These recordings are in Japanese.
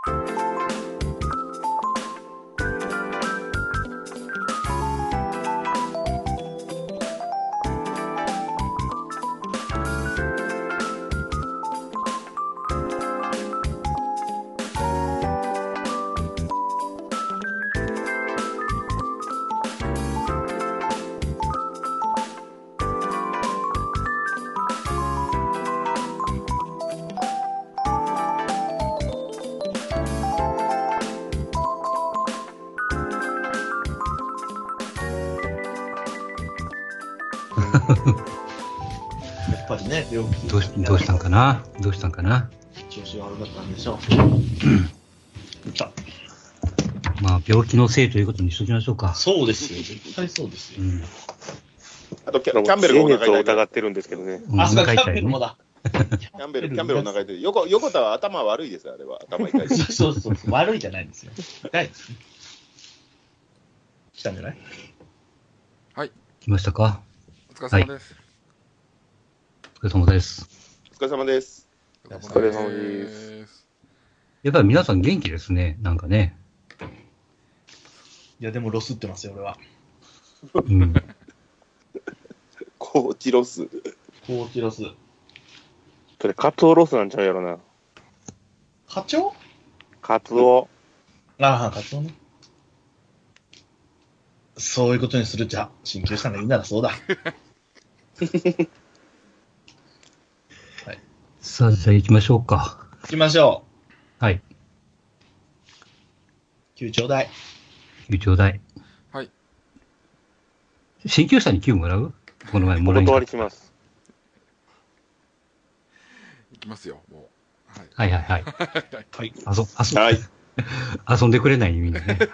やっぱりね、病気どうしたんかな。調子が悪かったんでしょう。 まあ、病気のせいということにしときましょうか。 そうですよ。絶対そうですよ。 あとキャンベルがお腹痛い。疑ってるんですけどね。 あ、そう、キャンベルもだ。 キャンベルお腹痛い。横田は頭悪いですよ、あれは。頭痛い。 そう。悪いじゃないんですよ。痛いですね。来たんじゃない？ はい。 来ましたか？ お疲れ様です。 お疲れ様です。 お疲れ様です。 お疲れ様です。 やっぱり皆さん元気ですね、なんかね。 いや、でもロスってますよ、俺は。 うん。 高知ロス。 それ、カツオロスなんちゃうやろな。 カツオ？ カツオ。 ああ、カツオね。そういうことにするじゃ、鍼灸師さんがいいならそうだ。はい。 さあ、じゃあ行きましょうか。 行きましょう。はい。 9ちょうだい。 はい。 鍼灸師さんに9もらう？この前もらいに。 お断りします。 行きますよ、もう。 はい。 はい。 遊んでくれないみんなね。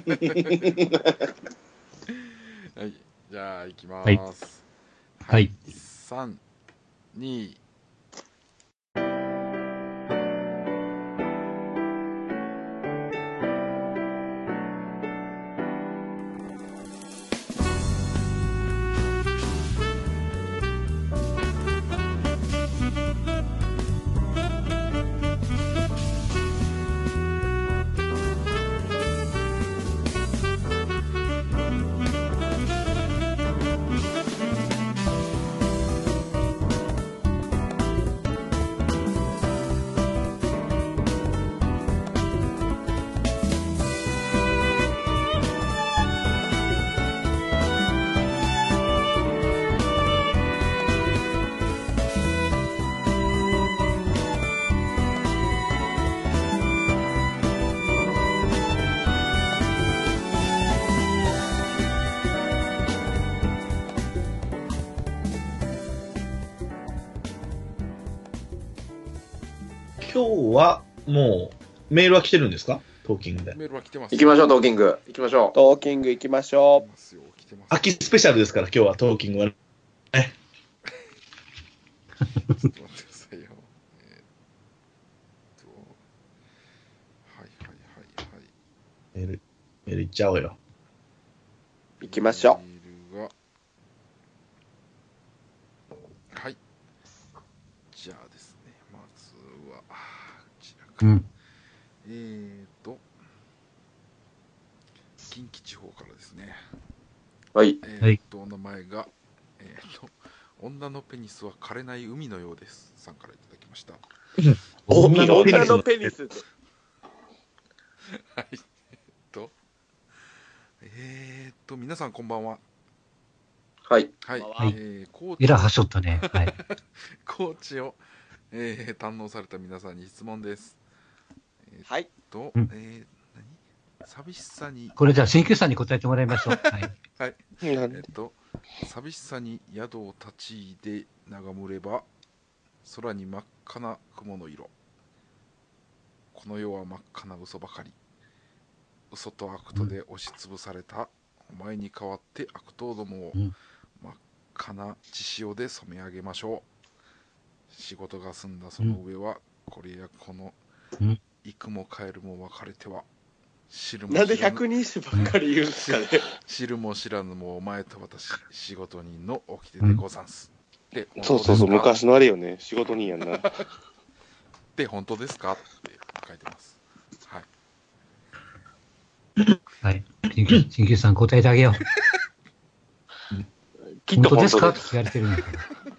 はい。じゃあ、行きます。 はい。 3、2、 今日はもうメールは来てるんですか？トーキングで。 メールは来てます。 行きましょう、トーキング。行きましょう。トーキング行きましょう。 秋スペシャルですから、今日はトーキングはね。 ちょっと待ってくださいよ。 メール行っちゃおうよ。 行きましょう。はい。じゃあですね、まずは、こちらから。近畿地方からですね。 はい。 お名前が、女のペニスは枯れない海のようです。さんからいただきました。 女のペニス。 はい。皆さんこんばんは。 はい。 はい。 えらはしょったね。はい。 高知を、堪能された皆さんに質問です。 はい。 寂しさに。 これじゃあ、鍼灸師さんに答えてもらいましょう。はい。 はい。寂しさに宿を立ち入で眺むれば、空に真っ赤な雲の色。この世は真っ赤な嘘ばかり。嘘と悪とで押しつぶされたお前に代わって悪党どもを真っ赤な血潮で染め上げましょう。仕事が済んだその上は、これやこの幾も帰るも別れては、知るも知らぬ。 なんで100人種ばっかり言うんですかね。 知るも知らぬもお前と私、仕事人の掟でござんす。で、 そう、昔のあれよね、仕事人やんな。 で、本当ですかって書いてます。 はい。鍼灸師さん答えてあげよう。 きっと本当ですかってです。 聞かれてるんだから。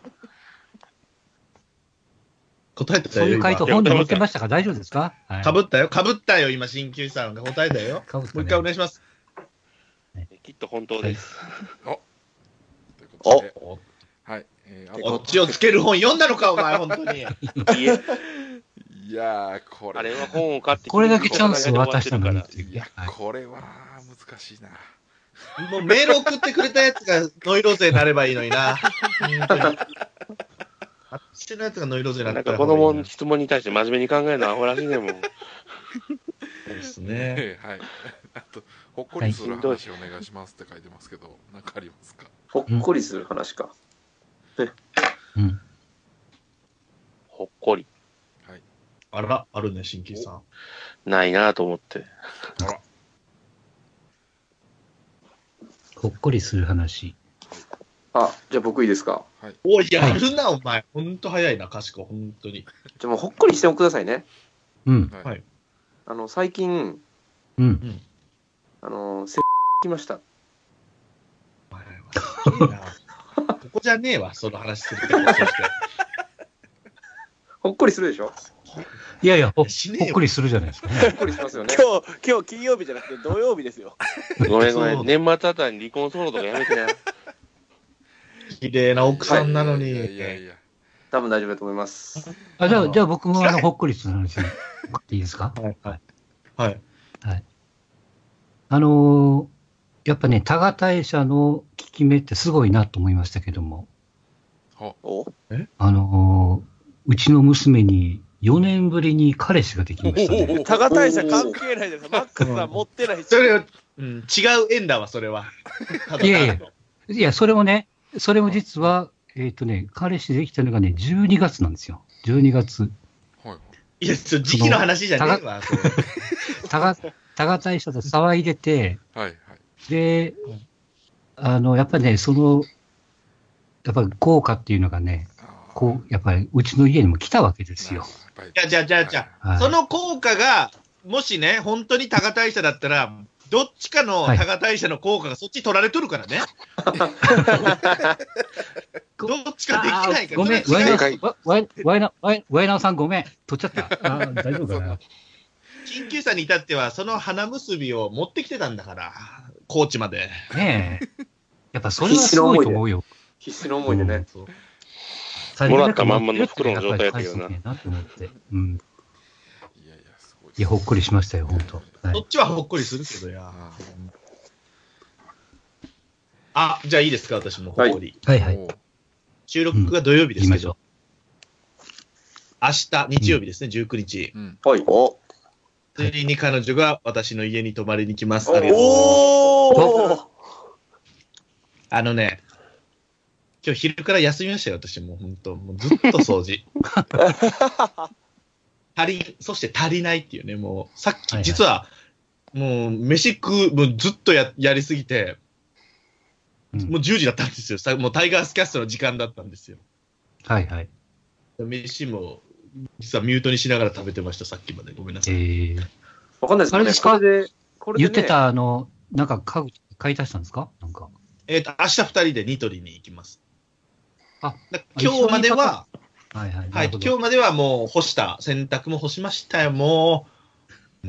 答えたよ、 そういう回答今。 本に載ってましたか？大丈夫ですか？はい。 かぶったよ、今、鍼灸師さんが答えたよ。 かぶったねもう一回お願いします。 きっと本当です。 ということで、 おはい。 オチをつける本読んだのか、お前、本当に。 いえ、 いやー、これ。 あれは本を買ってこれだけチャンスを渡したのにかっていういや、 はいこれは難しいな。 もうメール送ってくれたやつがノイローゼになればいいのにな。本当に。あっちのやつがノイローゼになら。 ったら子供の質問に対して真面目に考えるのはアホらしいねもん。 そうですね。 はい。あと、ほっこりする話お願いしますって書いてますけど、なんかありますか？ ほっこりする話か。 うん。 ほっこり。 あら、あるね、鍼灸師さん。 ないなと思って。 あら。 ほっこりする話。 あ、じゃあ僕いいですか。 おい、やるな、お前。ほんと早いな、かしこ、ほんとに。 じゃあもうほっこりしてもくださいね。 うん。 はい。 最近、 うん。 来ました。 お前はすごいなここじゃねえわ、その話するとこそして。 ほっこりするでしょ？ いやいや、ほっしねえよこりするじゃないですかね。 ほっこりしますよね。 今日金曜日じゃなくて土曜日ですよ。 ごめんごめ。 そうん年末あたりに離婚騒動とかやめてな。 綺麗な奥さんなのに。 いやいやいや。 多分大丈夫だと思います。 じゃあ僕もほっこりする話っていいですか？ はい、はい。はい。 はい。やっぱね、多賀大社の効き目ってすごいなと思いましたけども、 おうちの娘に4年ぶりに彼氏ができましたね。 多賀大社関係ないです。マックスさん持ってないし。 それは、うん、違う縁だわ、それは。 いやいやいや、それも実は、彼氏できたのがね、12月なんですよ。12月。 いや、時期の話じゃねえわ、それ。 多賀大社で騒いでて、 はいはい。 で、やっぱりね、やっぱり効果っていうのがね、やっぱりうちの家にも来たわけですよ。 じゃあ、 はいその効果が、もしね、本当に多賀大社だったら、どっちかの多賀大社の効果がそっち取られとるからね。どっちかできないから。 ごめん、 それは違うワイナオさんごめん。取っちゃった。大丈夫かな。 鍼灸師さんに至っては、その花結びを持ってきてたんだから、高知まで。 ねえ。やっぱそれはすごいと思うよ。 必死の思いでね。 もらったまんまの袋の状態やったけどな。 なと思って。うん。 いやいや、すごい。 いや、ほっこりしましたよ、本当。 そっちはほっこりするけどや。じゃあいいですか、私もほっこり。 はいはい。 収録が土曜日ですけど言いましょ、 明日、日曜日ですね、19日。 はい。おついに彼女が私の家に泊まりに来ます。ありがとうございます。 おー今日昼から休みましたよ、私もう本当、もうずっと掃除。そして足りないっていうね、もう、さっき、実は、もう、飯食う、もうずっとやりすぎて、もう10時だったんですよ。もうタイガースキャストの時間だったんですよ。 はいはい。 飯も、実はミュートにしながら食べてました、さっきまで。ごめんなさい。 わかんないですけどね。 あれですかこれで言ってねたなんか買い足したんですか？なんか。 明日2人でニトリに行きます。 あ、 今日までは、 はいはい。 はい、今日まではもう洗濯も干しましたよ、もう、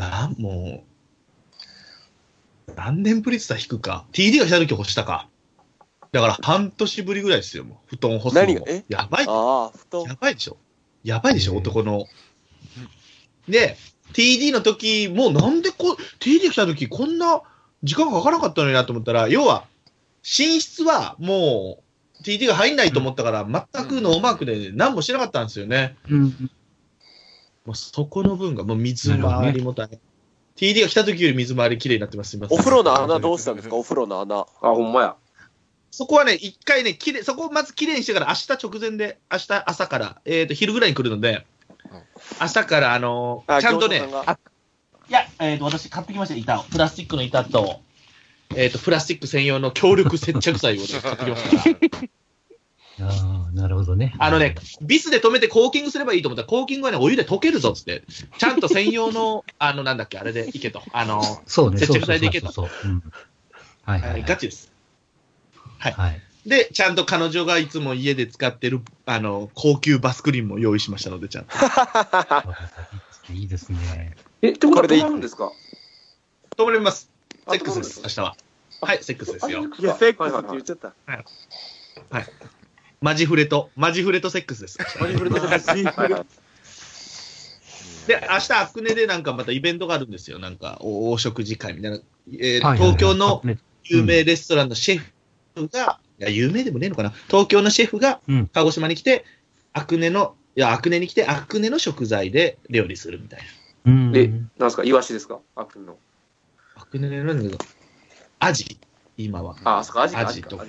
何年ぶりって言ったら引くか。TD が来た時干したか。だから半年ぶりぐらいですよ、もう。布団干すのも。 何がやばい。 ああ、布団。 やばいでしょ。やばいでしょ、男の。で、TD の時もなんでTD が来た時こんな時間かからなかったのになと思ったら、要は、寝室はもう TD が入んないと思ったから、全くノーマークで何もしてなかったんですよね。もうそこの分が、もう水回りも大変。TD が来た時より水回りきれいになってます。すみません。 お風呂の穴どうしたんですか？お風呂の穴。 あ、ほんまや。 そこはね、一回ね、そこをまずきれいにしてから、明日直前で、明日朝から、昼ぐらいに来るので、朝から、ちゃんとね、いや、私買ってきました、板を。プラスチックの板と、プラスチック専用の強力接着剤を、ね、買ってきましたから。 なるほどね。 ビスで止めてコーキングすればいいと思ったら、コーキングはね、お湯で溶けるぞっつって、ちゃんと専用の、なんだっけ、あれでいけと。 そうね。 接着剤でいけと。 そう。はいはい。 ガチです。はい。 はい。 で、ちゃんと彼女がいつも家で使ってる、高級バスクリーンも用意しましたので、ちゃんと。 いいですね。 ってことは止まるんですか？ 止まります。セックスです、明日は。はい、セックスですよ。 いや、セックスって言っちゃった。 はい。マジフレとセックスです。 マジフレとセックス。 で、明日、アクネでなんかまたイベントがあるんですよ。なんか、お食事会みたいな。東京の有名レストランのシェフが、いや、有名でもねえのかな。東京のシェフが、鹿児島に来て、アクネに来て、アクネの食材で料理するみたいな。 なんですか？イワシですか？アクネの。 アクネのなんだけど、アジ、今は。 そっか、アジとか。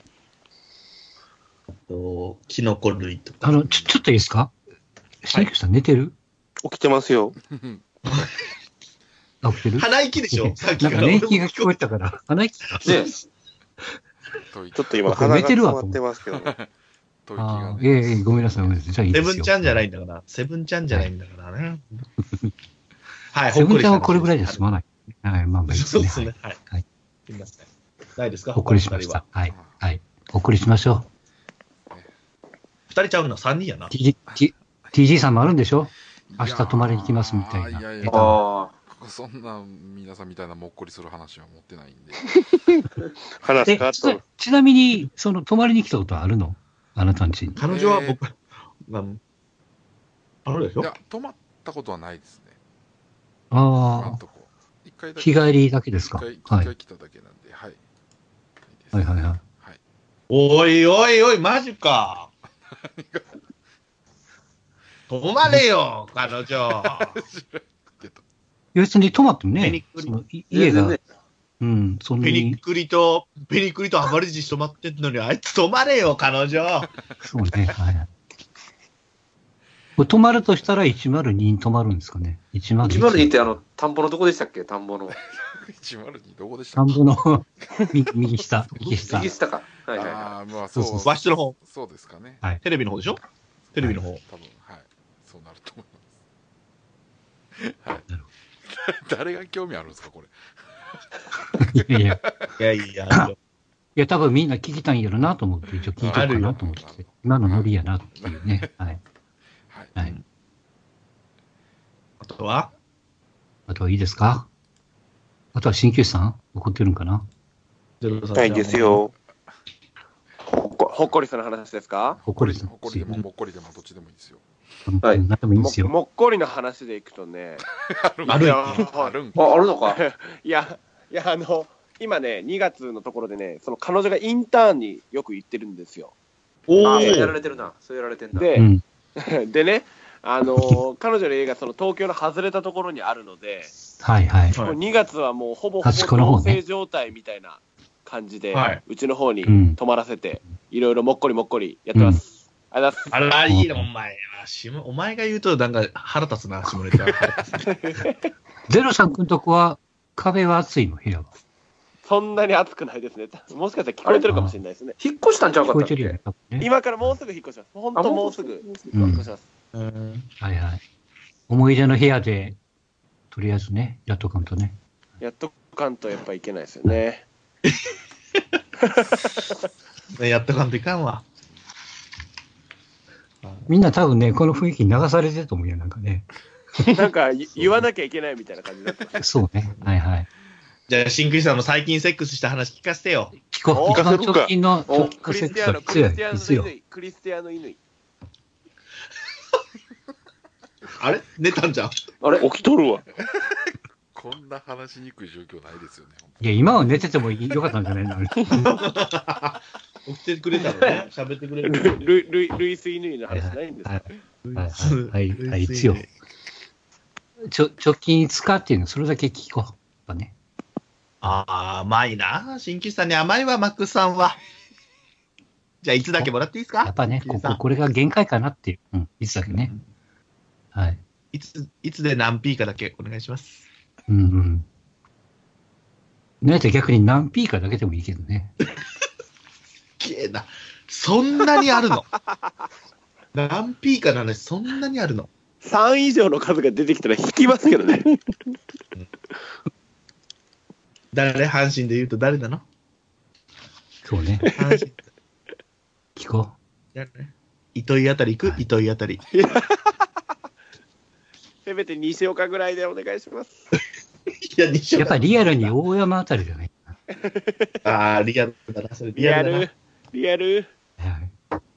あと、キノコ類とか。 ちょっといいですか？シンクさん寝てる？ 起きてますよ。 起きてる？ 鼻息でしょ？さっきから。 なんか年季が聞こえたから、鼻息か。 ちょっと今、鼻が詰まってますけどね。 ごめんなさい、ごめんなさい。じゃあいいですよ。 セブンちゃんじゃないんだから。セブンちゃんじゃないんだからね。はい、 セブンちゃんはこれぐらいで済まない。はい、まあまあいいですね。 そうですね。はい。 はい。 すみません。ないですか？ ほっこりしました。はい。はい。ほっこりしましょう。2人ちゃうの？ 3 人やな。 TG さんもあるんでしょ？明日泊まりに来ますみたいな。 そんな皆さんみたいなもっこりする話は持ってないんで。 話変わった。 ちなみに、泊まりに来たことはあるの？あなたんちに。 彼女は僕、あるでしょ？ いや、泊まったことはないですね。 日帰りだけですか？ 一回来ただけなんで、はい。 はいはいはい。 おいおいおい、マジか。泊まれよ、彼女。 別に泊まってもね、家が、そんなに。 ペニクリとアマリジ泊まってんのに、あいつ泊まれよ、彼女。 そうね、はい。泊まるとしたら102に泊まるんですかね。 102って田んぼのどこでしたっけ？田んぼの。 102どこでしたっけ？田んぼの右下。 右下か。はいはい。 まあそう。 和室の方。 そうですかね。 テレビの方でしょ？テレビの方。 多分、はい。そうなると思います。はい。誰が興味あるんですか、これ。 いや、多分みんな聞きたいんやろなと思って、一応聞いてるかなと思って、今のノリやなっていうね。はい。はい。 あとはいいですか？あとは鍼灸師さん怒ってるんかな？ ないですよ。 ほっこりさんの話ですか？ ほっこりでももっこりでもどっちでもいいですよ。 はい。なんでもいいですよ。 もっこりの話でいくとね。 あるのか。 いや、今ね、2月のところでね、その彼女がインターンによく行ってるんですよ。 そうやられてるな。そうやられてんだ。 でね、彼女の家がその東京の外れたところにあるので、 はいはい。 もう2月はもうほぼ同棲状態みたいな感じで、うちの方に泊まらせて、いろいろもっこりやってます。 あら、いいな、お前は。お前が言うと、なんか腹立つな、下ネタ。 ゼロさんくんとこは、壁は暑いの、部屋は。 そんなに暑くないですね。もしかしたら聞こえてるかもしれないですね。 引っ越したんちゃうかったっけ？ 今からもうすぐ引っ越します。本当もうすぐ引っ越します。 はいはい。思い出の部屋で、とりあえずね、やっとかんとね。 やっとかんとやっぱいけないですよね。 やっとかんといかんわ。 みんな多分ね、この雰囲気に流されてると思うよ、なんかね。 なんか言わなきゃいけないみたいな感じだった。 そうね。はいはい。 じゃあ、シンクリさんの最近セックスした話聞かせてよ。 聞こう。一番直近のクリスティアーノ乾。 あれ寝たんじゃん。 あれ起きとるわ。 こんな話しにくい状況ないですよね。 いや、今は寝ててもよかったんじゃないの？ 起きてくれたのね。喋ってくれる。 類推縫いの話ないんですか？ はい、一応。直近5日っていうの、それだけ聞こう。ね。 甘いな。新規さんに甘いわ、マックスさんは。じゃあ、いつだけもらっていいですか？ やっぱね、これが限界かなっていう。いつだけね。はい。 いつで何 P かだけお願いします。 ねえって逆に何 P かだけでもいいけどね。 きれいな。 そんなにあるの。何 P かの話、そんなにあるの。 3以上の数が出てきたら引きますけどね。 誰？阪神で言うと誰なの？ そうね。 阪神。 聞こ糸井あたり行く？糸井あたり。 せめて西岡ぐらいでお願いします。 いや、西う。やっ岡。 ぱりリアルに大山あたりじゃないかああ、リアルだな。それリアだなル。リアル。 な。はい。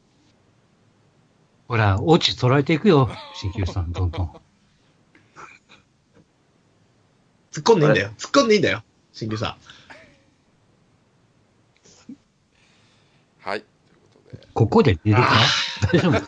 ほら、オチ捉えていくよ、新旧さん、どんどん。 突っ込んでいいんだよ。突っ込んでいいんだよ。新旧さん。 はい。ということで。 ここで寝るか大丈夫？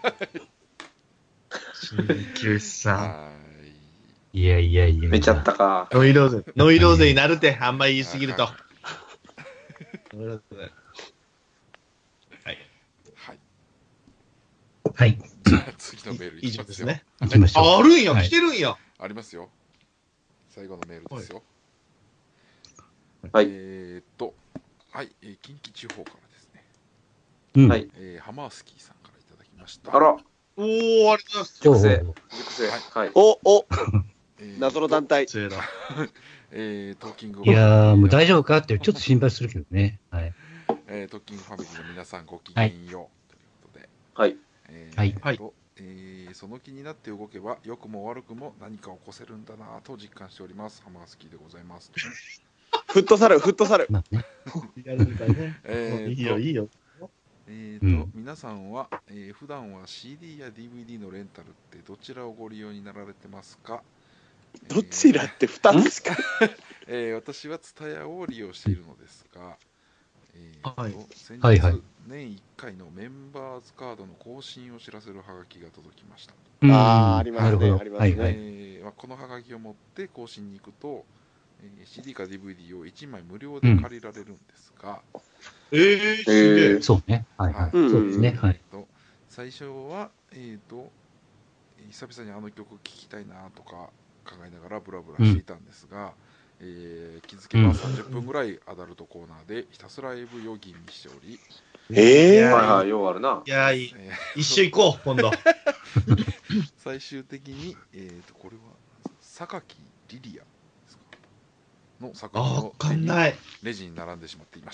新旧さん。 はいやいやいや。 寝ちゃったか。 ノイローゼ。ノイローゼになるて、あんまり言いすぎると。ノイローゼ。はい。 はい。 はい。 じゃあ次のメールい以きますよ。 上ですね。 行きましょう。 あるんや、 はい来てるんや。 ありますよ。最後のメールですよ。 はい。 はい、近畿地方からですね。 うん。 はい。 ハマースキーさんからいただきました。 あら、 おー、ありがとうございます。 情報。 熟成。はい。 お、 えー謎の団体。 強いな。 トーキングいやー、もう大丈夫かってちょっと心配するけどね。はい。 トーキングファミリーの皆さんごきげんよう、ということで、 はい。 はいその気になって動けば良くも悪くも何か起こせるんだなぁと実感しております。ハマースキーでございます。 フットサル、フットサル。 まあね。 やるみたいね。いいよ、いいよ。 皆さんは、普段は CD や DVD のレンタルってどちらをご利用になられてますか？ どちらって2つしか。 私は TSUTAYA を利用しているのですが、 はい先日、 はいはい年1回のメンバーズカードの更新を知らせるハガキが届きました。 うんあーありますねなるほどありますねはいはい。 このハガキを持って更新に行くと、CD か DVD を1枚無料で借りられるんですが、 すげえ。 そうね。はいはい。 うんそうですね。はい。 最初は、久々にあの曲聴きたいなとか考えながらブラブラしていたんですが、気づけば30分ぐらいアダルトコーナーでひたすら AV を吟味しており、 えはいはい、ようあるな。 いや、いい。一緒行こう、今度。 最終的に、これは榊リリアですかの作品わをかんない。 レジに並んでしまっていました。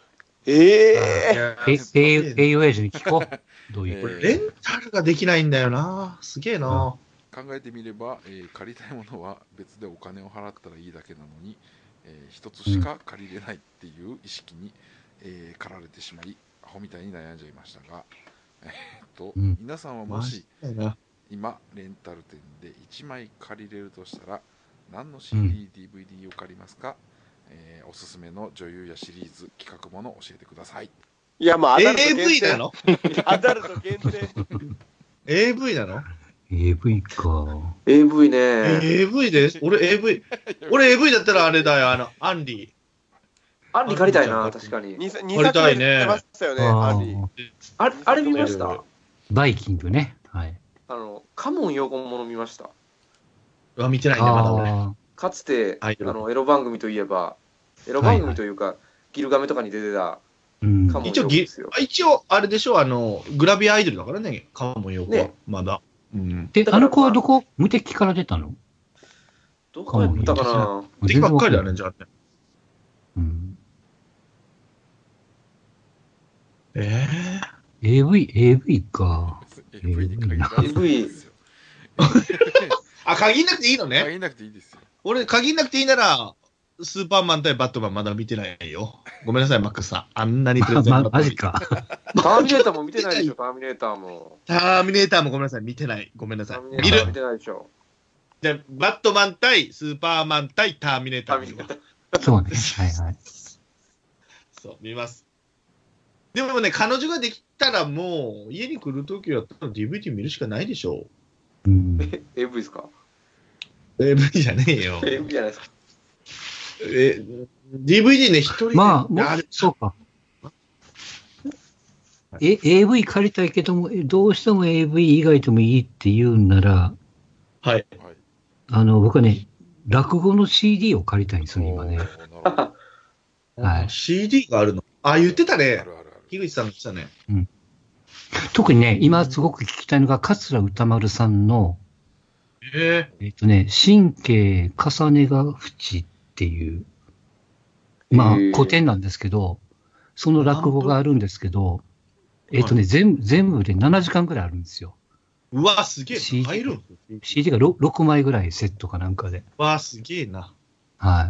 AOA に聞こう。どういうこと？ レンタルができないんだよな。すげえな。 考えてみれば、借りたいものは別でお金を払ったらいいだけなのに、一つしか借りれないっていう意識に、駆られてしまいアホみたいに悩んじゃいましたが、皆さんはもし今レンタル店で1枚借りれるとしたら何の CD、DVD を借りますか？おすすめの女優やシリーズ企画ものを教えてください。 いや、まあ、アダルト限 AV 定なの？ アダルト限定。 AV なの？ AV か。 AV ね。 AV です。俺 AV だったらあれだよ、アンリアンリ借りたいな、確かに。 2 借りたいね出ましたよね、 あアンリ。 ーあれ見ましたバイキングね。はい。 カモン横物見ました。 は見てないね、まだ俺。 あかつて、 はいエロ番組といえば、エロ番組というか、ギルガメとかに出てたーうんカモン一応横ですよ。 一応、あれでしょ、グラビアアイドルだからね、カモンヨコはね。 まだ。うん。 で、あの子はどこ無敵から出たの？ どこやったかな。 敵ばっかりだね、じゃあね。 うん。AV か。 AV に限らずですよ。 あ、限んなくていいのね。 限らなくていいですよ。 俺、限んなくていいなら、スーパーマン対バットマンまだ見てないよ。ごめんなさい、マックスさん。あんなにプレゼントマジか。 ターミネーターも見てないでしょ、ターミネーターも。 ターミネーターもごめんなさい、見てない。ごめんなさいター。ミネ見るーター見。てないでしょ。 で、バットマン対スーパーマン対ターミネーター見るわ。 そうね。はいはい。 そう、見ます。でもね、彼女ができたらもう、家に来るときは、DVD 見るしかないでしょうん。 AV ですか？ AV じゃねえよ。 AV じゃないですか。 DVD ね、一人で。 まあ、もうあれそうか。AV 借りたいけども、どうしても AV 以外でもいいって言うんなら、 はい。 はい。 僕はね、落語の CD を借りたいんですよ、今ね。 おーなるほどはい。 CD があるの。あ、言ってたねあ。るあるある。 樋口さんでしたね。 特にね、今すごく聞きたいのが、桂歌丸さんの、神経重ねが淵っていう、まあ、古典なんですけど、その落語があるんですけど、全部で7時間ぐらいあるんですよ。 うわ、すげえ。入るん CD が 6枚ぐらいセットかなんかで。 うわ、すげえな。 はい。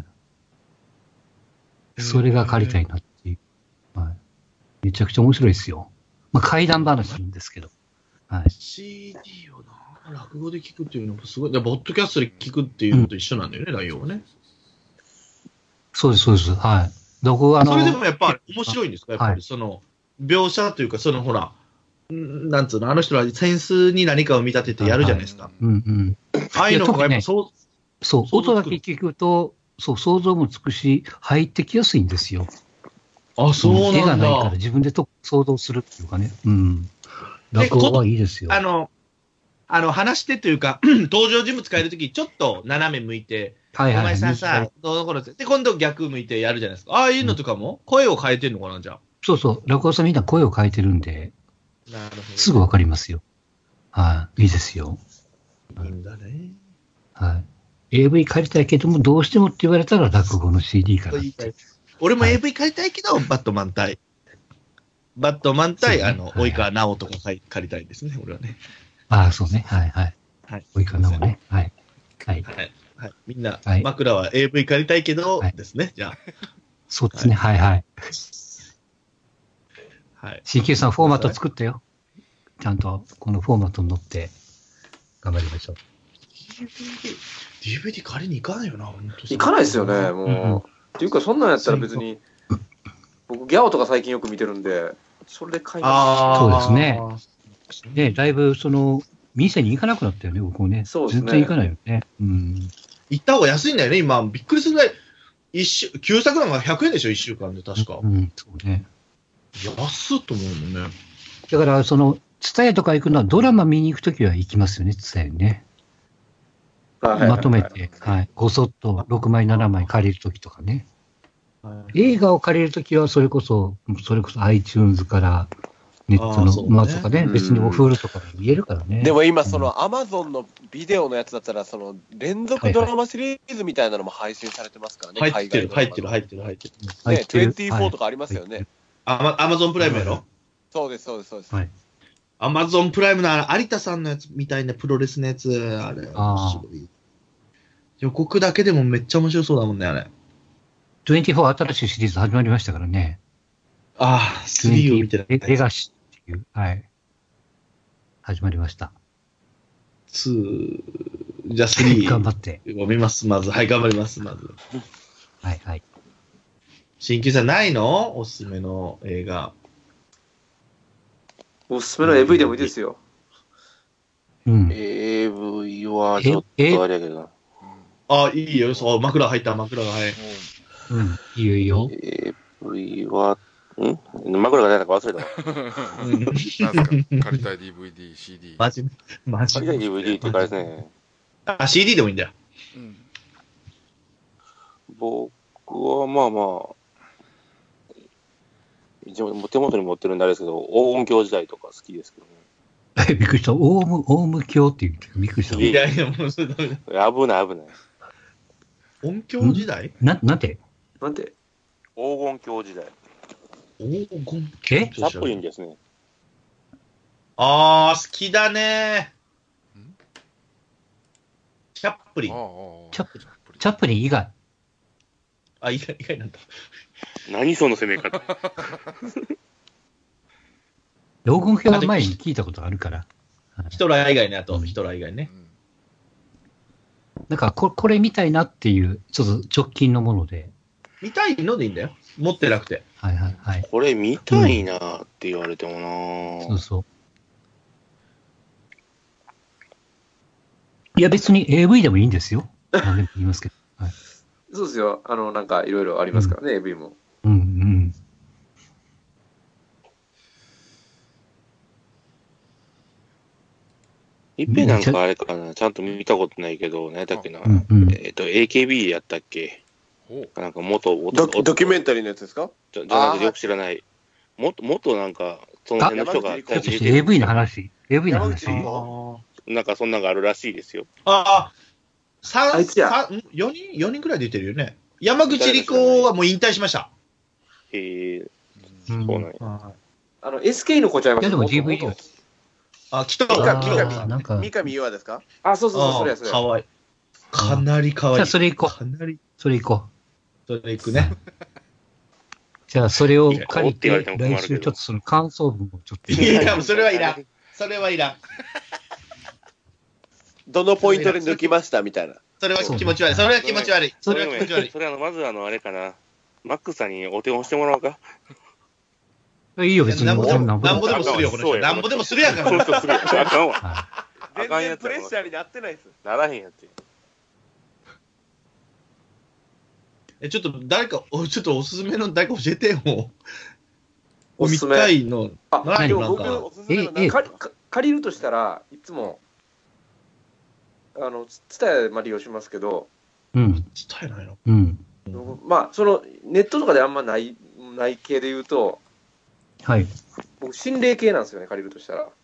それが借りたいなっていう。はい。めちゃくちゃ面白いですよ。まあ、怪談話なんですけど。はい。 CD をな、落語で聞くっていうのもすごい。ポッドキャストで聞くっていうのと一緒なんだよね、内容はね。 そうです、そうです。はい。 それでもやっぱり面白いんですか？やっぱりその、描写というか、そのほら、なんつうの、あの人らセンスに何かを見立ててやるじゃないですか。ああいうのがやっぱそう、 音だけ聞くと、想像もつくし、入ってきやすいんですよ。 あ、そうなんだ。 絵がないから自分で想像するっていうかね。落語はいいですよ。 話してというか、登場人物変えるとき、ちょっと斜め向いて、お前さ、どうのころで、今度逆向いてやるじゃないですか。ああいうのとかも、声を変えてんのかな、じゃあ。 そうそう。落語さんみんな声を変えてるんで、すぐわかりますよ。はい。いいですよ。 いいんだね。 はい。AV 借りたいけども、どうしてもって言われたら落語の CD から。 俺も AV 借りたいけど、バットマン対、及川直人が借りたいですね、俺はね。 ああ、そうね。はいはい。及川直ね。はい。はい。 みんな、枕は AV 借りたいけど、ですね、じゃあ。 そうですね。はいはい。CQ さん、フォーマット作ったよ。ちゃんと、このフォーマットに乗って、頑張りましょう。 DVD 借りに行かないよな、本当。 行かないですよね、もう。っていうか、そんなんやったら別に、僕、ギャオとか最近よく見てるんで、それで買います。 そうですね。だいぶ、店に行かなくなったよね、僕もね。そうですね。全然行かないよね。 行った方が安いんだよね、今。びっくりするぐらい。旧作なんか100円でしょ、1週間で、確か。 そうね。 安っと思うもんね。 だから、ツタヤとか行くのは、ドラマ見に行くときは行きますよね、ツタヤにね。まとめて、ごそっと6枚、7枚借りるときとかね。映画を借りるときは、それこそ iTunes から、ネットのまとかね、別にオフールとかで見えるからね。 でも今、Amazon のビデオのやつだったら、連続ドラマシリーズみたいなのも配信されてますからね、 入ってる。 ね、24とかありますよね。 Amazon プライムやろ？ そうです。 Amazon プライムの有田さんのやつみたいなプロレスのやつ、あれ、面白い。予告だけでもめっちゃ面白そうだもんね、あれ。 24新しいシリーズ始まりましたからね。 3を見てない。 レガシーっていう、始まりました。 2、じゃあ3。 頑張って。 見ます、まず。頑張ります、まず。 はい。 新旧さんないの？おすすめの映画。 おすすめの AV でもいいですよ。 AV はちょっとあれやけどな。 いいよ、枕入った、枕が入る。 いいよいいよ。 AV は、枕がないのか忘れたわ。 なんすか借りたい DVD、CD。 マジ借りたい DVD っていうかですね。 CD でもいいんだよ。 僕はまあまあ、手元に持ってるんであれですけど、黄金鏡時代とか好きですけどね。 びっくりした。オウム鏡って言ってびっくりした。 いや、もうそれダメだ。 危ない。 音響時代？ なんて黄金鏡時代。 黄金チャップリンですね。 好きだね。チャップリン。 チャップリン以外。 意外なんだ。 何その攻め方。 黄金鏡は前に聞いたことあるから。 ヒトラー以外ね、ヒトラー以外ね。 なんかこれ見たいなっていう、ちょっと直近のもので。 見たいのでいいんだよ。持ってなくて。 これ見たいなって言われてもな、 そう。いや、別に AV でもいいんですよ。何でも言いますけど。 そうですよ。なんかいろいろありますからね、AV も。 いっぺんなんかあれかな、ちゃんと見たことないけど、何だっけな、AKB やったっけなんかドキュメンタリーのやつですか？ じゃなくてよく知らない。 もっとなんか、その辺の人が、 AV の話 ?AV の話なんかそんなのがあるらしいですよ。 あ4人くらい出てるよね。山口理子はもう引退しました。 そうなんや。 SK の子ちゃいます。 いやでも DVD は。 三上優愛ですか？ あ、そう、それ。 かわいい。かなりかわいい。 じゃあそれ行こう。それ行くね。じゃあそれを借りて、来週ちょっとその感想文をちょっと。 いや、それはいらん。それはいらん。 どのポイントで抜きましたみたいな。 それは気持ち悪い。それは気持ち悪い。 それまずあれかな。マックスさんにお手本してもらおうか。 いいよ、別に。 なんぼでもするよ、この人。なんぼでもするやんか。 あかんわ。 全然プレッシャーになってないです。 ならへんやって。 ちょっと誰か、ちょっとおすすめの誰か教えてよ。見たいの。 でも僕、おすすめの借りるとしたらいつもツタヤ利用しますけど。 ツタヤないの？ まあそのネットとかであんまない系で言うと。 はい。 僕、心霊系なんですよね、借りるとしたら。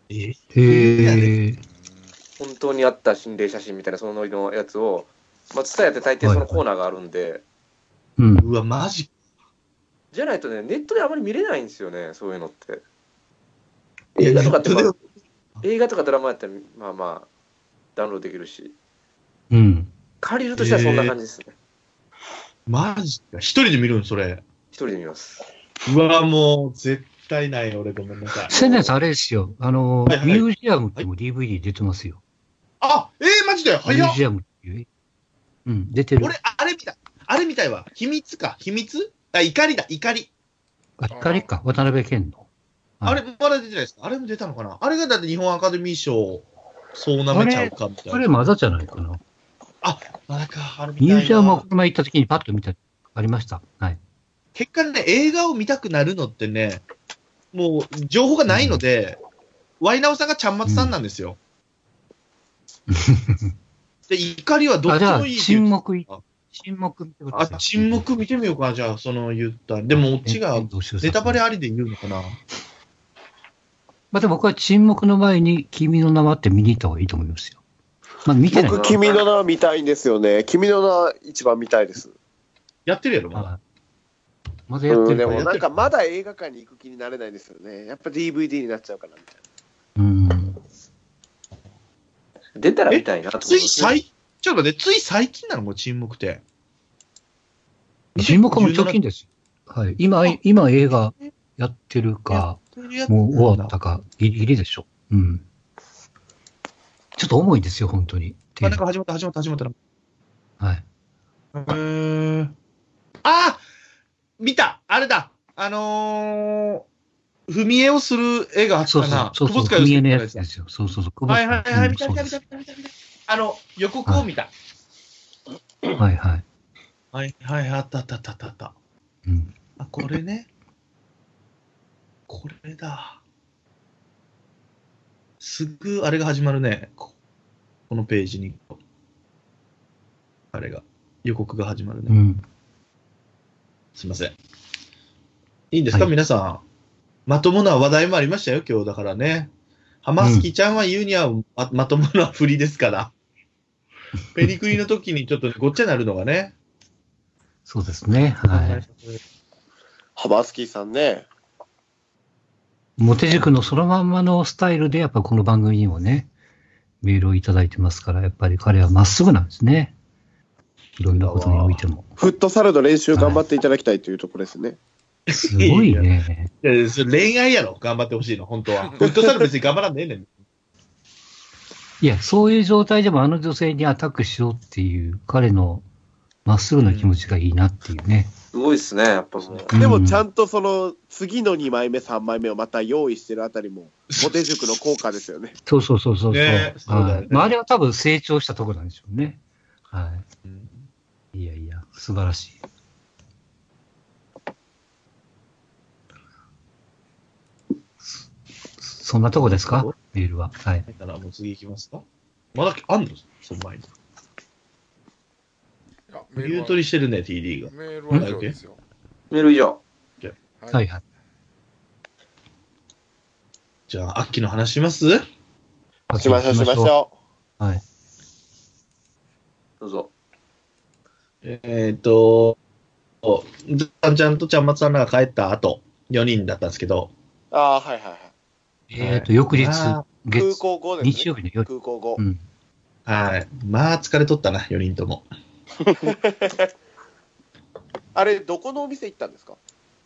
本当にあった心霊写真みたいな、そのノリのやつを、ツタヤって大抵そのコーナーがあるんで。 うわ、マジじゃないとね、ネットであまり見れないんですよね、そういうのって。映画とかって、映画とかドラマやったら、まあ、ダウンロードできるし。借りるとしたらそんな感じですね。 マジか。一人で見るんそれ。 一人で見ます。 うわ、もう、絶対ない、俺、ごめんなさい。 千年さん、あれですよ。ミュージアムっても DVD 出てますよ。 マジで早っ。 ミュージアムっていう。出てる。 俺、あれみたいわ。秘密か。怒りだ、怒り。 怒りか。渡辺謙の。 あれ、まだ出てないですか？あれも出たのかな？あれがだって日本アカデミー賞、そうなめちゃうかみたいな。 あれまだじゃないかな。 まだか。 ミュージアムはこの前行った時にパッと見た、ありました。はい。 結果ね、映画を見たくなるのってね、もう、情報がないので、ワイナオさんがちゃんまつさんなんですよ。で、怒りはどっちもいいっていう。 沈黙見てください。 沈黙見てみようか、じゃあ、その言った。でも、オチが、ネタバレありで言うのかな。 で僕は沈黙の前に、君の名はって見に行った方がいいと思いますよ。見てない。 僕、君の名は見たいんですよね。君の名は一番見たいです。 やってるやろ、まだ。 まだやってる。 でもなんかまだ映画館に行く気になれないですよね。やっぱ DVD になっちゃうかなみたいな。 出たら見たいなと思って。 ちょっと待って、つい最近なのもう沈黙って。 沈黙も直近です。はい。今映画やってるか、もう終わったか、ギリギリでしょ。ちょっと重いですよ、本当に。 なんか始まった。 はい。 見たあれだ踏み絵をする絵があったな。 そう、踏み絵のやつですよ。そう。 はい、見た。予告を見た。 はい。 あった。これね。これだ。すぐ、あれが始まるね。このページに。あれが、予告が始まるね。すいません。いいんですか、皆さん。まともな話題もありましたよ、今日だからね。浜月ちゃんは言うにはまともな振りですから。ペニクリの時にちょっとごっちゃになるのがね。 そうですね。はい。 浜月さんね。 モテ塾のそのまんまのスタイルで、やっぱこの番組にもね、メールをいただいてますから、やっぱり彼はまっすぐなんですね。いろんなことにおいても。 フットサルの練習頑張っていただきたいというところですね。 すごいね。 いや恋愛やろ、頑張ってほしいの、本当は。フットサル別に頑張らんでええねん。 いや、そういう状態でもあの女性にアタックしようっていう彼のまっすぐな気持ちがいいなっていうね。 すごいですね、やっぱでもちゃんとその次の2枚目、3枚目をまた用意してるあたりも、モテ塾の効果ですよね。 そう。ね、あれは多分成長したところなんでしょうね。はい。いや、素晴らしい。そんなとこですかメールは。はい。 だからもう次行きますかまだあんのその前に。ミュートにしてるね、TD が。 メールは以上ですよ。 メール以上。 はい。 じゃあ、秋の話します？ しましょう、しましょう。はい。 どうぞ。 ちゃんとちゃんまつさんが帰った後、4人だったんですけど。 ああ、はいはいはい。 翌日、 空港後ですね。 日曜日の夜。 空港後。 はい。まあ、疲れとったな、4人とも。 あれ、どこのお店行ったんですか？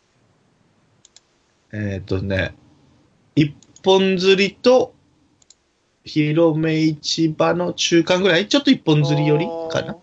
一本釣りと、広め市場の中間ぐらい？ちょっと一本釣り寄りかな？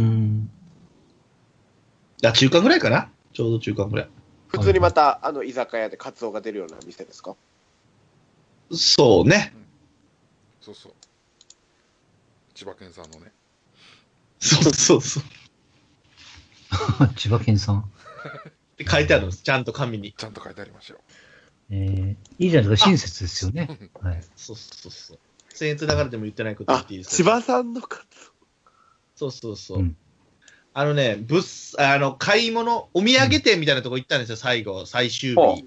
中間ぐらいかな？ちょうど中間ぐらい。 普通にまた、居酒屋でカツオが出るような店ですか？ そうね。 そうそう。千葉県産のね。 そうそうそう。 千葉県産って書いてあるんです。ちゃんと紙に。 ちゃんと書いてありましたよ。 いいじゃないですか。親切ですよね。はい。 そうそうそう。僭越ながらでも言ってないこと言っていいですか？ 千葉産のカツオ。そうそうそう。買い物、お土産店みたいなとこ行ったんですよ、最終日。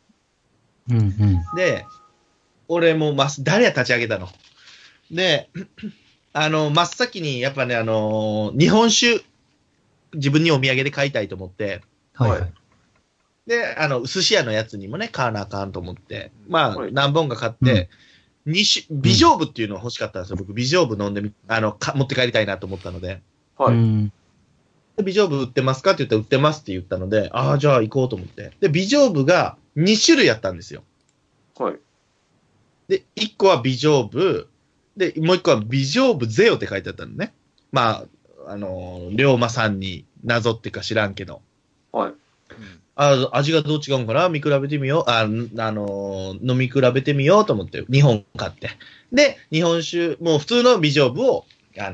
で、俺も誰や立ち上げたの。で、真っ先に、やっぱね、日本酒、自分にお土産で買いたいと思って、 はい。 で、寿司屋のやつにもね、買わなあかんと思って、まあ、何本か買って、美丈夫っていうのが欲しかったんですよ、僕。美丈夫飲んで持って帰りたいなと思ったので。 はい。 美丈夫売ってますかって言ったら売ってますって言ったので、ああ、じゃあ行こうと思って。で、美丈夫が2種類あったんですよ。 はい。 で、1個は美丈夫、で、もう1個は美丈夫ゼオって書いてあったのね。まあ、龍馬さんになぞってか知らんけど。 はい。 味がどう違うんかな見比べてみよう。飲み比べてみようと思って、2本買って。で、日本酒、もう普通の美丈夫を、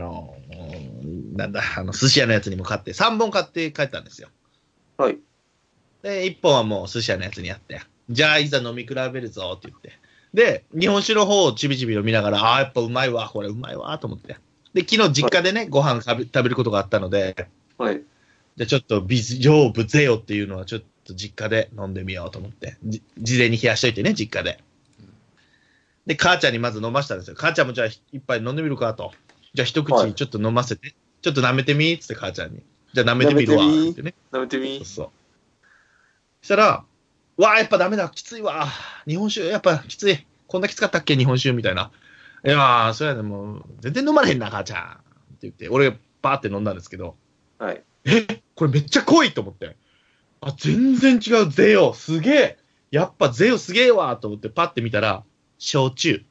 寿司屋のやつにも買って、3本買って帰ったんですよ。 はい。 で、1本はもう寿司屋のやつにやって、じゃあいざ飲み比べるぞって言って。で、日本酒の方をちびちび飲みながら、ああ、やっぱうまいわ、これうまいわ、と思って。で、昨日実家でね、ご飯食べることがあったので、 はい。 じゃあちょっと美丈夫ゼオっていうのはちょっと実家で飲んでみようと思って、事前に冷やしといてね、実家で。で、母ちゃんにまず飲ましたんですよ。母ちゃんもじゃあ一杯飲んでみるかと。じゃあ一口ちょっと飲ませて。ちょっと舐めてみーっつって母ちゃんに。じゃあ舐めてみるわーってね。 舐めてみそうそう。そしたら、わあ、やっぱダメだ、きついわ。日本酒、やっぱきつい。こんなきつかったっけ、日本酒みたいな。いやー、それはね、もう、全然飲まれへんな、母ちゃん。って言って、俺がバーって飲んだんですけど。 はい。 これめっちゃ濃いと思って。あ、全然違う、ゼオ。すげえ。やっぱゼオすげえわと思ってパッて見たら、焼酎。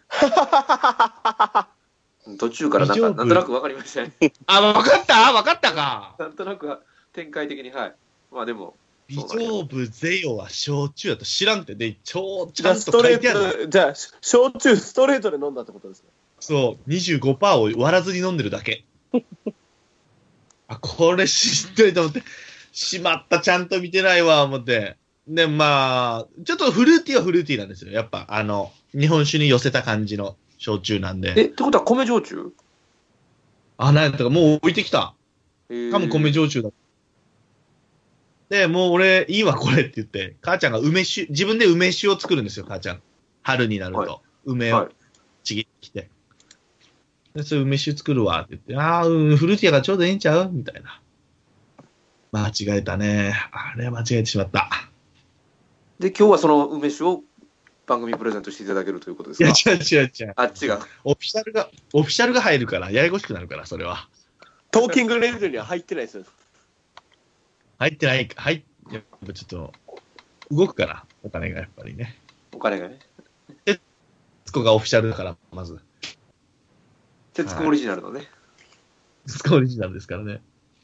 途中からなんとなく分かりましたね。 あ、分かったか。 なんとなく展開的に、はい。まあでも。 美丈夫ゼオは焼酎だと知らんて、で、ちゃんと書いてある。 じゃあ、焼酎ストレートで飲んだってことですね。 そう、25% を割らずに飲んでるだけ。あ、これ知ってると思って、しまった、ちゃんと見てないわ、思って。で、まあ、ちょっとフルーティーはフルーティーなんですよ。やっぱ、日本酒に寄せた感じの焼酎なんで。 ってことは米焼酎？ なんやったか、もう置いてきた。多分米焼酎だ。で、もう俺、いいわ、これって言って、母ちゃんが自分で梅酒を作るんですよ、母ちゃん。春になると。はい、梅をちぎってきて。で、それ梅酒作るわって言って、フルーティーがちょうどいいんちゃうみたいな。間違えたね。あれは間違えてしまった。 で、今日はその梅酒を番組プレゼントしていただけるということですか？ いや、違う。 あ、違う。 オフィシャルが入るから、ややこしくなるから、それは。 トーキングレベルには入ってないですよ。 入ってない、やっぱちょっと、動くから、お金がやっぱりね。 お金がね。 徹子がオフィシャルだから、まず。 徹子オリジナルのね。 徹子オリジナルですからね。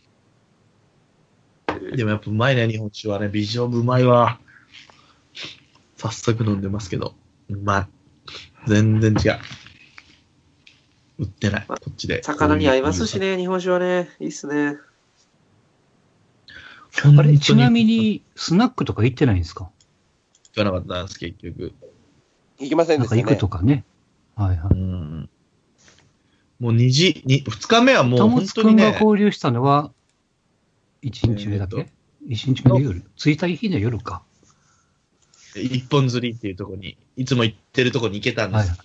でもやっぱうまいね、日本酒はね。美丈夫うまいわ。早速飲んでますけど。うまい。全然違う。売ってない、こっちで。 魚に合いますしね、日本酒はね。いいっすね。 あれ、ちなみに、スナックとか行ってないんですか？ 行かなかったんです、結局。 行きませんでしたね。 なんか行くとかね。はいはい。 もう2日目はもう本当にね。 タモツ君が交流したのは、1日目だけ？ 1 日目の夜。着いた日の夜か。 一本釣りっていうところに、いつも行ってるところに行けたんです。はい、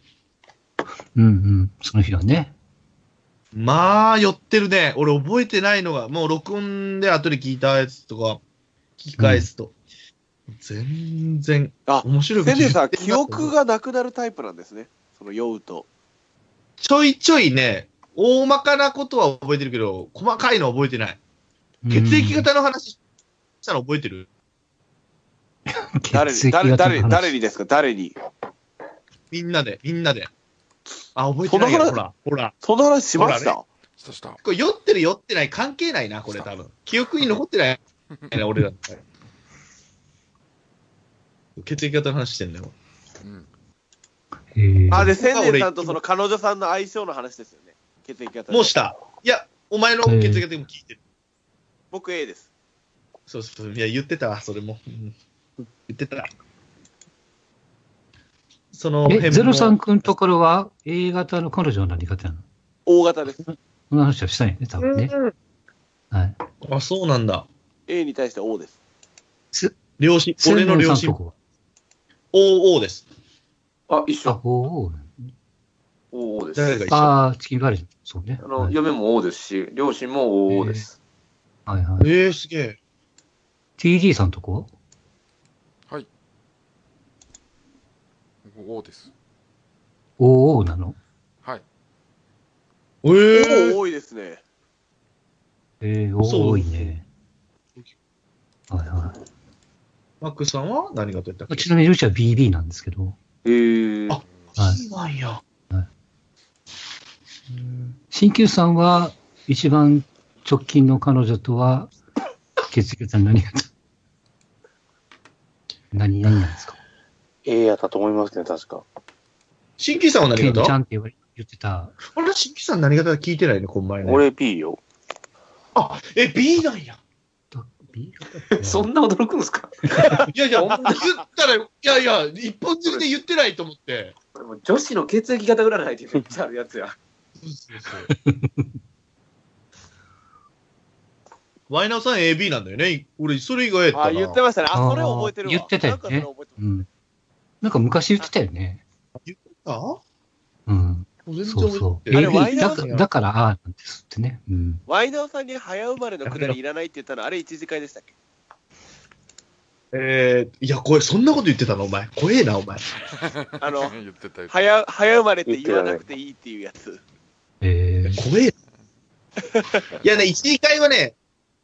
その日はね。 まあ、寄ってるね。俺覚えてないのが、もう録音で後で聞いたやつとか、聞き返すと。全然、面白い。 千年さん、記憶がなくなるタイプなんですね。その酔うと。 ちょいちょいね、大まかなことは覚えてるけど、細かいのは覚えてない。血液型の話したの覚えてる？ 誰にですか？誰に？ みんなで。あ、覚えてないよ。ほら。 その話しました？ これ酔ってる酔ってない関係ないな、これ多分。記憶に残ってない俺ら。血液型の話してんだよ。 で、千年さんとその彼女さんの相性の話ですよね。血液型。 もうした。いや、お前の血液型でも聞いてる。 僕 A です。 そう。いや、言ってたわ、それも。言ってた。 その辺も。ゼロさんくんところは A 型の彼女は何型なの？ O 型です。 その話はしたいね、多分ね。はい。 あ、そうなんだ。 A に対して O です。 俺の両親。OO です。 あ、一緒。 OO です。 誰が一緒？ チキンバレー。そうね。 嫁も O ですし、両親も OO です。 はいはい。 すげえ。 TD さんとこは？はい。O です。 OO なの？ はい。 O 多いですね。 多いね。はいはい。 マックさんは何がどうやったっけ？ ちなみにうちは BB なんですけど。 あ、BB なんや。 鍼灸さんは一番直近の彼女とは血液型何型？何なんですか？ A やったと思いますね、確か。 鍼灸さんは何型？ ちゃんって言ってた。 俺は鍼灸さん何型聞いてないね、こんばんね。 俺 B よ。 B なんや。 そんな驚くんですか？ いや、言ったら、いや、一本釣りで言ってないと思って。 女子の血液型占いってめっちゃあるやつや。 ワイナーさん AB なんだよね。俺、それ以外やったな。 言ってましたね。それ覚えてるわ。 言ってたよね。なんか昔言ってたよね。 言ってた？ そう。AB だから、なんですってね。 ワイナーさんに早生まれのくだりいらないって言ったの、あれ一次会でしたっけ？ いや、これ、そんなこと言ってたのお前。怖えな、お前。 言ってた早生まれって言わなくていいっていうやつ。 怖え。いやね、一次会はね、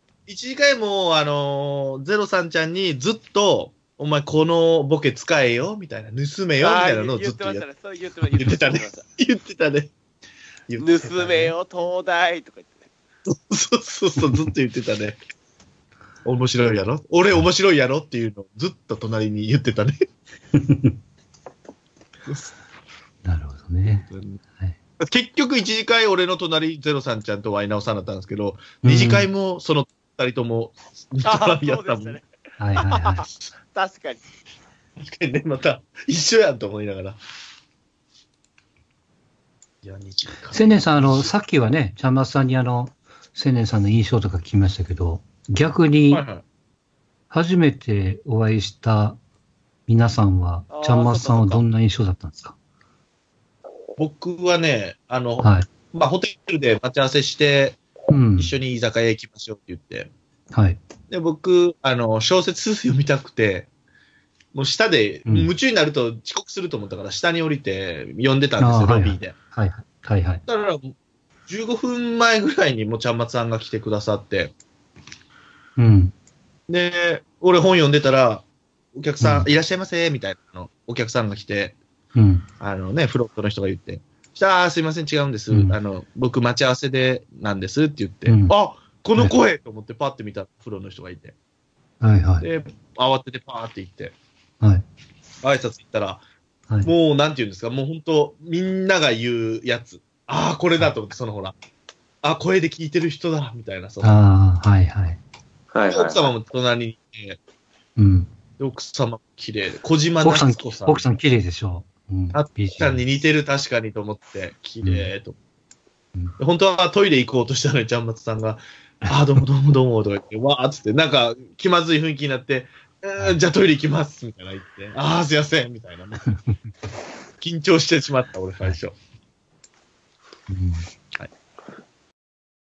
もゼロさんちゃんにずっと、お前このボケ使えよみたいな、盗めよみたいなのをずっと言ってたね。言ってたね。 盗めよ、東大とか言ってね。 そう、ずっと言ってたね。面白いやろ？俺面白いやろっていうのをずっと隣に言ってたね。 なるほどね。 結局1次会俺の隣ゼロさんちゃんとワイナオさんだったんですけど、2次会もその2人ともやったもんね。 はい。 確かに。 確かにね、また一緒やんと思いながら。いや、2次会。 千年さん、さっきはね、ちゃんまつさんに千年さんの印象とか聞きましたけど、逆に、初めてお会いした皆さんは、ちゃんまつさんはどんな印象だったんですか？ 僕はね、ホテルで待ち合わせして、一緒に居酒屋行きましょうって言って。で、僕、小説読みたくて、もう下で、夢中になると遅刻すると思ったから、下に降りて読んでたんですよ、ロビーで。だから、15分前ぐらいにもちゃんまつさんが来てくださって、で、俺本読んでたら、お客さん、いらっしゃいませ、みたいなお客さんが来て、フロントの人が言って、すいません、違うんです。僕、待ち合わせでなんですって言って、あ、この声と思ってパッて見たプロの人がいて、で、慌ててパーって行って、挨拶行ったら、もう、なんて言うんですか、もう本当、みんなが言うやつ、これだと思って、ほら、声で聞いてる人だ、みたいな、奥様も隣にいて、奥様綺麗で、小島夏子さん。 奥さん綺麗でしょ。 あっちゃんに似てる確かにと思って、綺麗と。本当はトイレ行こうとしたのに、ちゃんまつさんが、どうもとか言って、わーっつって、なんか気まずい雰囲気になって、 じゃあトイレ行きます、みたいな言って、ああ、すいません、みたいな。緊張してしまった、俺最初。